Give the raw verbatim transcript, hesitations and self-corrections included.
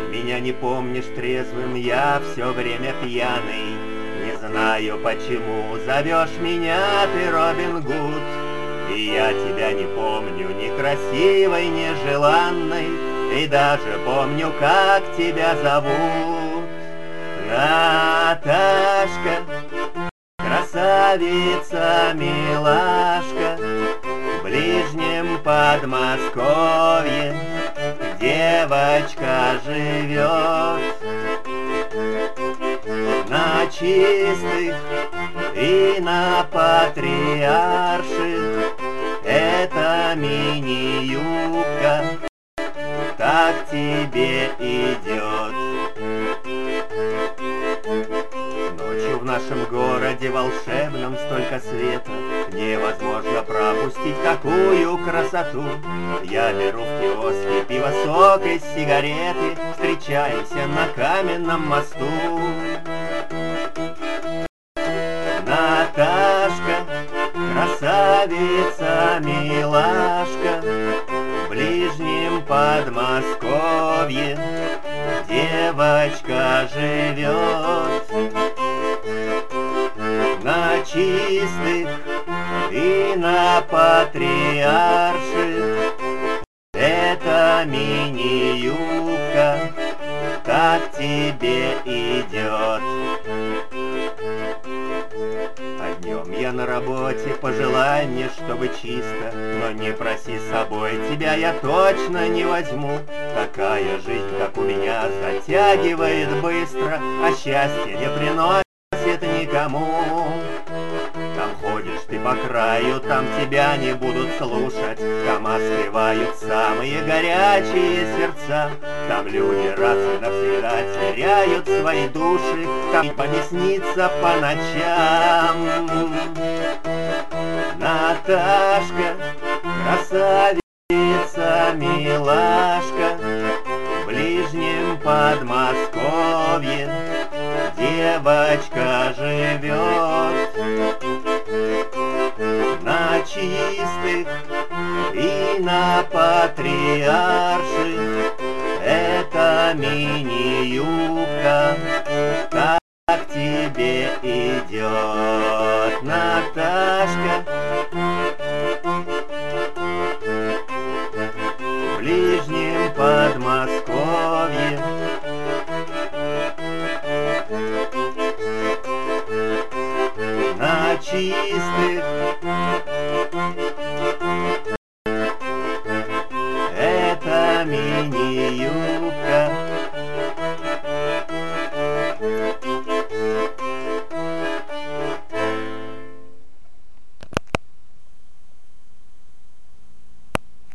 Меня не помнишь трезвым, я все время пьяный. Не знаю почему зовешь меня ты Робин Гуд. И я тебя не помню ни красивой, ни желанной. И даже помню, как тебя зовут. Наташка, красавица, милашка, в ближнем Подмосковье девочка живет. На Чистых и на Патриарших эта мини-юбка так тебе идет. Ночью в нашем городе волшебном столько света, невозможно пропустить такую красоту. Я беру в киоске пиво, сок и сигареты, встречаемся на Каменном мосту. Наташка, красавица, милашка, в ближнем Подмосковье девочка живет. На Чистых и на Патриарших эта мини-юбка так тебе идет. А днем я на работе, пожелай мне, чтобы чисто, но не проси с собой, тебя я точно не возьму. Такая жизнь, как у меня, затягивает быстро, а счастье не приносит никому. Там ходишь ты по краю, там тебя не будут слушать, там остывают самые горячие сердца. Там люди раз и навсегда теряют свои души, там не снится по ночам. Наташка, красавица, милашка, в ближнем Подмосковье девочка живет. На Чистых и на Патриарших эта мини-юбка так тебе идет. Наташка, в ближнем Подмосковье на Чистых эта мини-юбка